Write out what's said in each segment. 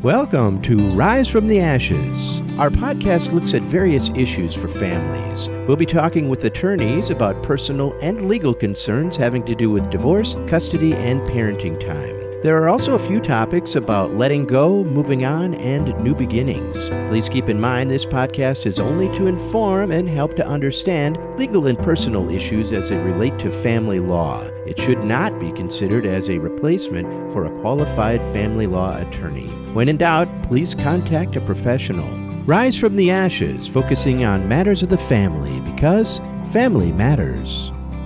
Welcome to Rise from the Ashes. Our podcast looks at various issues for families. We'll be talking with attorneys about personal and legal concerns having to do with divorce, custody, and parenting time. There are also a few topics about letting go, moving on, and new beginnings. Please keep in mind this podcast is only to inform and help to understand legal and personal issues as it relate to family law. It should not be considered as a replacement for a qualified family law attorney. When in doubt, please contact a professional. Rise from the Ashes, focusing on matters of the family because family matters.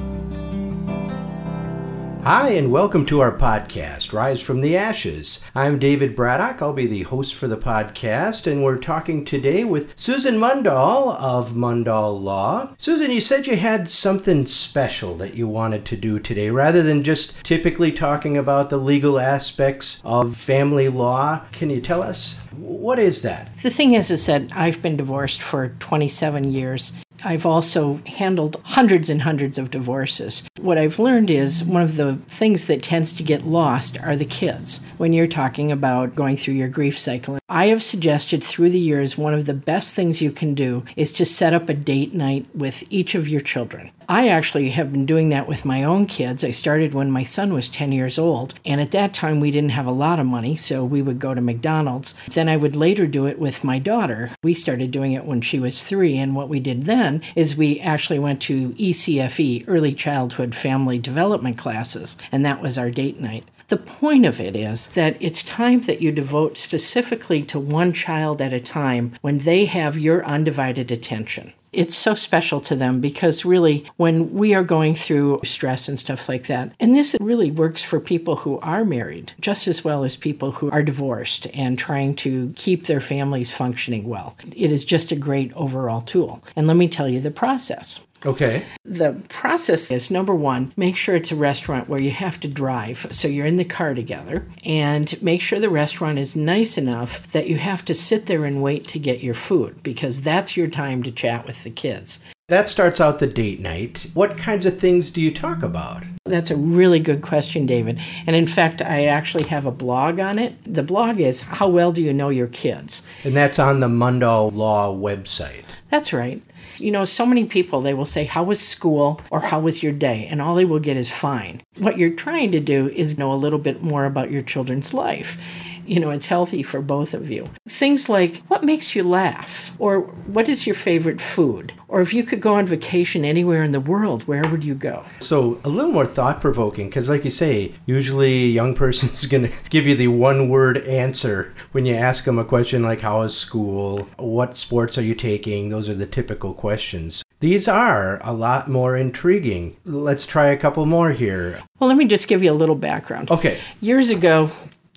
Hi, and welcome to our podcast, Rise from the Ashes. I'm David Braddock. I'll be the host for the podcast, and we're talking today with Susan Mundahl of Mundahl Law. Susan, you said you had something special that you wanted to do today, rather than just typically talking about the legal aspects of family law. Can you tell us? What is that? The thing is that I've been divorced for 27 years. I've also handled hundreds and hundreds of divorces. What I've learned is one of the things that tends to get lost are the kids when you're talking about going through your grief cycle. I have suggested through the years one of the best things you can do is to set up a date night with each of your children. I actually have been doing that with my own kids. I started when my son was 10 years old, and at that time we didn't have a lot of money, so we would go to McDonald's. Then I would later do it with my daughter. We started doing it when she was 3, and what we did then is we actually went to ECFE, Early Childhood Family Development classes, and that was our date night. The point of it is that it's time that you devote specifically to one child at a time when they have your undivided attention. It's so special to them because really when we are going through stress and stuff like that, and this really works for people who are married just as well as people who are divorced and trying to keep their families functioning well. It is just a great overall tool. And let me tell you the process. Okay. The process is, number one, make sure it's a restaurant where you have to drive, so you're in the car together, and make sure the restaurant is nice enough that you have to sit there and wait to get your food, because that's your time to chat with the kids. That starts out the date night. What kinds of things do you talk about? That's a really good question, David. And in fact, I actually have a blog on it. The blog is, How Well Do You Know Your Kids? And that's on the Mundahl Law website. That's right. You know, so many people, they will say, how was school or how was your day? And all they will get is fine. What you're trying to do is know a little bit more about your children's life. You know, it's healthy for both of you. Things like, what makes you laugh? Or what is your favorite food? Or if you could go on vacation anywhere in the world, where would you go? So a little more thought-provoking, because like you say, usually a young person is going to give you the one-word answer when you ask them a question like, how is school? What sports are you taking? Those are the typical questions. These are a lot more intriguing. Let's try a couple more here. Well, let me just give you a little background. Okay. Years ago,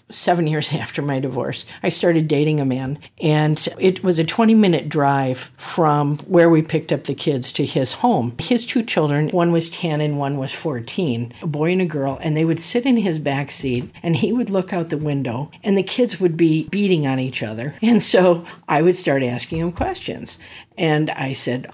7 years after my divorce, I started dating a man, and it was a 20-minute drive from where we picked up the kids to his home. His 2 children, one was 10 and one was 14, a boy and a girl, and they would sit in his back seat, and he would look out the window, and the kids would be beating on each other. And so I would start asking him questions. And I said,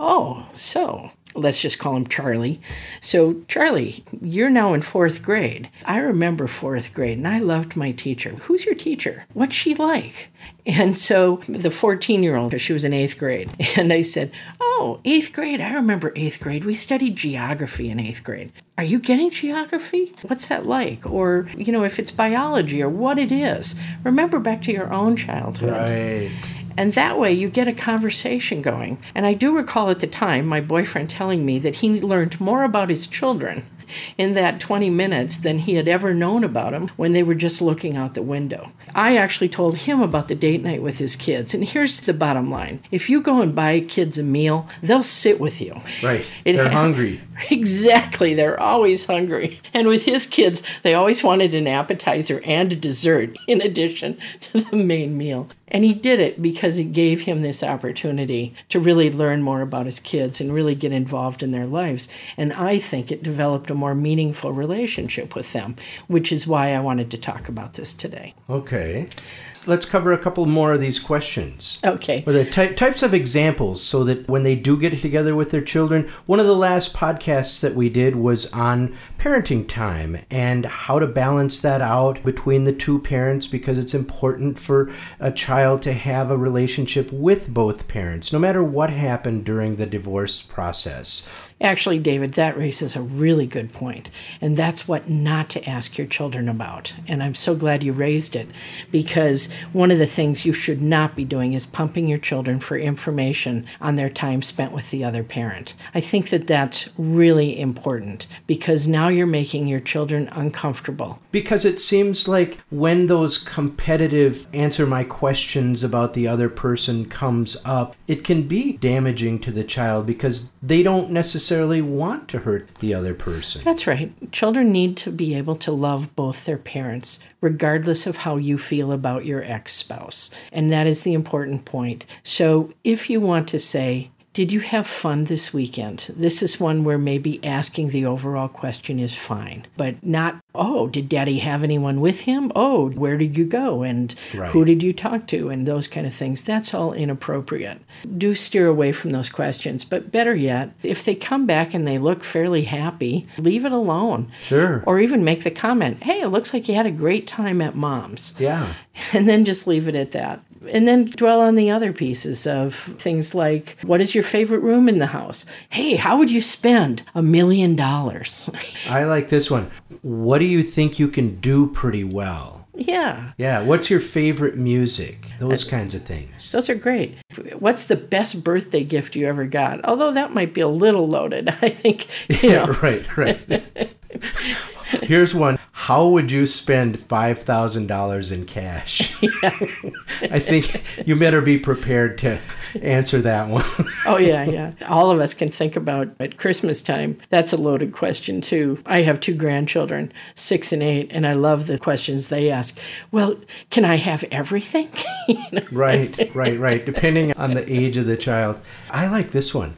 let's just call him Charlie. So, Charlie, you're now in 4th grade. I remember 4th grade, and I loved my teacher. Who's your teacher? What's she like? And so the 14-year-old, because she was in 8th grade, and I said, 8th grade, I remember 8th grade. We studied geography in 8th grade. Are you getting geography? What's that like? Or, you know, if it's biology or what it is. Remember back to your own childhood. Right. And that way you get a conversation going. And I do recall at the time my boyfriend telling me that he learned more about his children in that 20 minutes than he had ever known about them when they were just looking out the window. I actually told him about the date night with his kids. And here's the bottom line. If you go and buy kids a meal, they'll sit with you. Right. They're hungry. Exactly. They're always hungry. And with his kids, they always wanted an appetizer and a dessert in addition to the main meal. And he did it because it gave him this opportunity to really learn more about his kids and really get involved in their lives. And I think it developed a more meaningful relationship with them, which is why I wanted to talk about this today. Okay. let's cover a couple more of these questions. Okay. Or the types of examples, so that when they do get together with their children, one of the last podcasts that we did was on parenting time and how to balance that out between the two parents, because it's important for a child to have a relationship with both parents, no matter what happened during the divorce process. Actually, David, that raises a really good point, and that's what not to ask your children about. And I'm so glad you raised it, because one of the things you should not be doing is pumping your children for information on their time spent with the other parent. I think that that's really important, because now you're making your children uncomfortable. Because it seems like when those competitive answer my questions about the other person comes up, it can be damaging to the child because they don't necessarily want to hurt the other person. That's right. Children need to be able to love both their parents, regardless of how you feel about your ex-spouse. And that is the important point. So if you want to say, did you have fun this weekend? This is one where maybe asking the overall question is fine, but not, oh, did Daddy have anyone with him? Oh, where did you go? And who did you talk to? And those kind of things. That's all inappropriate. Do steer away from those questions. But better yet, if they come back and they look fairly happy, leave it alone. Sure. Or even make the comment, hey, it looks like you had a great time at Mom's. Yeah. And then just leave it at that. And then dwell on the other pieces of things like, what is your favorite room in the house? Hey, how would you spend $1 million? I like this one. What do you think you can do pretty well? Yeah. Yeah. What's your favorite music? Those kinds of things. Those are great. What's the best birthday gift you ever got? Although that might be a little loaded, I think. Right. Here's one. How would you spend $5,000 in cash? Yeah. I think you better be prepared to answer that one. Oh, yeah. All of us can think about at Christmas time. That's a loaded question, too. I have 2 grandchildren, 6 and 8, and I love the questions they ask. Well, can I have everything? Right. Depending on the age of the child. I like this one.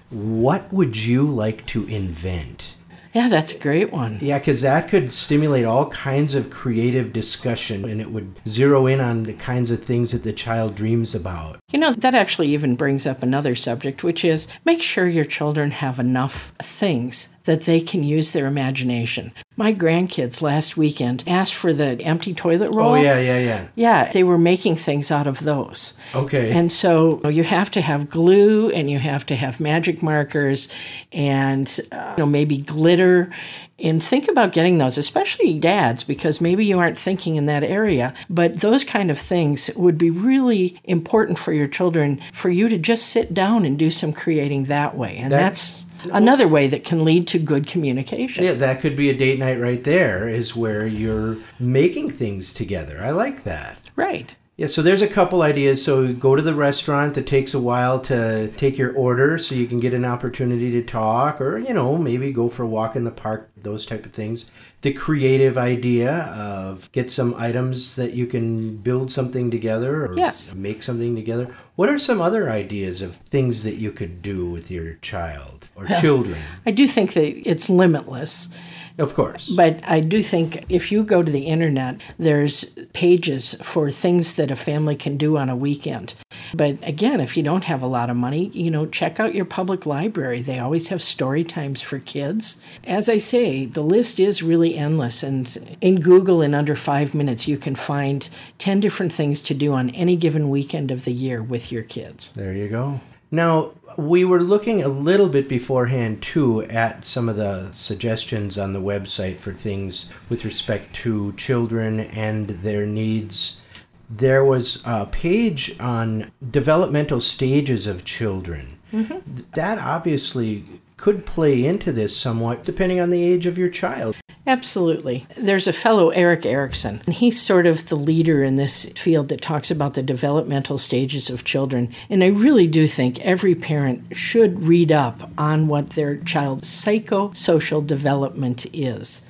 What would you like to invent? Yeah, that's a great one. Yeah, because that could stimulate all kinds of creative discussion, and it would zero in on the kinds of things that the child dreams about. You know, that actually even brings up another subject, which is make sure your children have enough things that they can use their imagination. My grandkids last weekend asked for the empty toilet roll. Oh, yeah. Yeah, they were making things out of those. Okay. And so you have to have glue, and you have to have magic markers, and maybe glitter. And think about getting those, especially dads, because maybe you aren't thinking in that area. But those kind of things would be really important for your children, for you to just sit down and do some creating that way. And that's another way that can lead to good communication. Yeah, that could be a date night right there, is where you're making things together. I like that. Right. Yeah, so there's a couple ideas. So go to the restaurant. It takes a while to take your order so you can get an opportunity to talk, or, maybe go for a walk in the park, those type of things. The creative idea of get some items that you can build something together or make something together. What are some other ideas of things that you could do with your child or children? I do think that it's limitless. Of course. But I do think if you go to the internet, there's pages for things that a family can do on a weekend. But again, if you don't have a lot of money, check out your public library. They always have story times for kids. As I say, the list is really endless. And in Google, in under 5 minutes, you can find 10 different things to do on any given weekend of the year with your kids. There you go. Now, we were looking a little bit beforehand, too, at some of the suggestions on the website for things with respect to children and their needs. There was a page on developmental stages of children. Mm-hmm. That obviously could play into this somewhat, depending on the age of your child. Absolutely. There's a fellow, Erik Erikson, and he's sort of the leader in this field that talks about the developmental stages of children. And I really do think every parent should read up on what their child's psychosocial development is.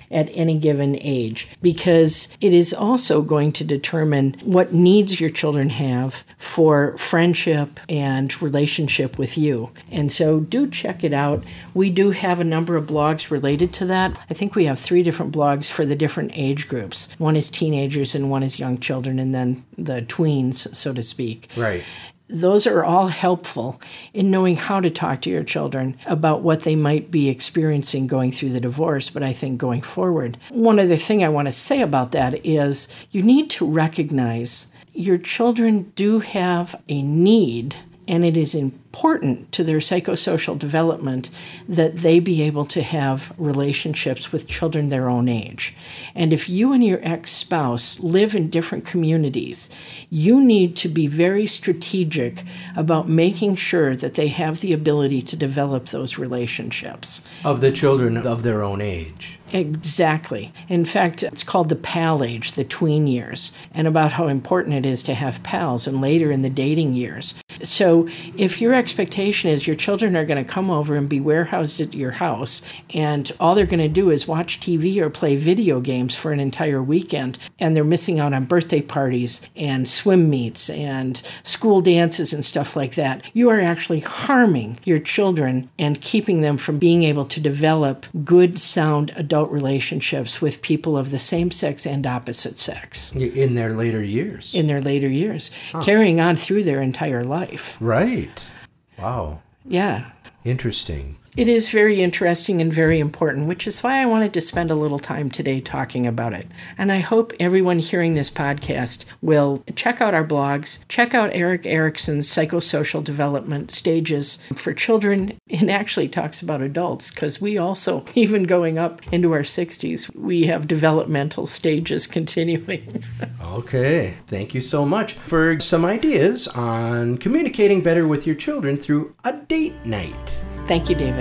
at any given age, because it is also going to determine what needs your children have for friendship and relationship with you. And so do check it out. We do have a number of blogs related to that. I think we have 3 different blogs for the different age groups. One is teenagers and one is young children, and then the tweens, so to speak. Right. Those are all helpful in knowing how to talk to your children about what they might be experiencing going through the divorce, but I think going forward. One other thing I want to say about that is you need to recognize your children do have a need, and it is important to their psychosocial development that they be able to have relationships with children their own age. And if you and your ex-spouse live in different communities, you need to be very strategic about making sure that they have the ability to develop those relationships. Of the children of their own age. Exactly. In fact, it's called the pal age, the tween years, and about how important it is to have pals and later in the dating years. So if your expectation is your children are going to come over and be warehoused at your house, and all they're going to do is watch TV or play video games for an entire weekend, and they're missing out on birthday parties and swim meets and school dances and stuff like that, you are actually harming your children and keeping them from being able to develop good, sound adult relationships with people of the same sex and opposite sex. In their later years. In their later years, carrying on through their entire life. Right. Wow. Yeah. Interesting. It is very interesting and very important, which is why I wanted to spend a little time today talking about it. And I hope everyone hearing this podcast will check out our blogs, check out Erik Erikson's Psychosocial Development Stages for Children. It actually talks about adults, because we also, even going up into our 60s, we have developmental stages continuing. Okay. Thank you so much for some ideas on communicating better with your children through a date night. Thank you, David.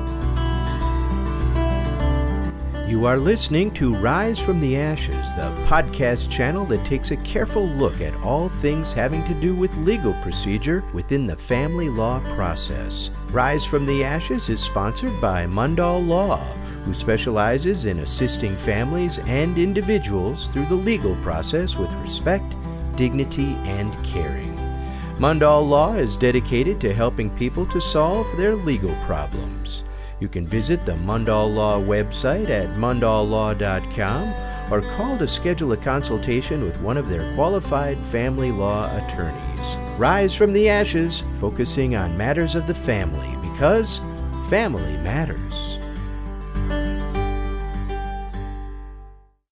You are listening to Rise from the Ashes, the podcast channel that takes a careful look at all things having to do with legal procedure within the family law process. Rise from the Ashes is sponsored by Mundall Law, who specializes in assisting families and individuals through the legal process with respect, dignity, and caring. Mundall Law is dedicated to helping people to solve their legal problems. You can visit the Mundall Law website at mundalllaw.com or call to schedule a consultation with one of their qualified family law attorneys. Rise from the Ashes, focusing on matters of the family, because family matters.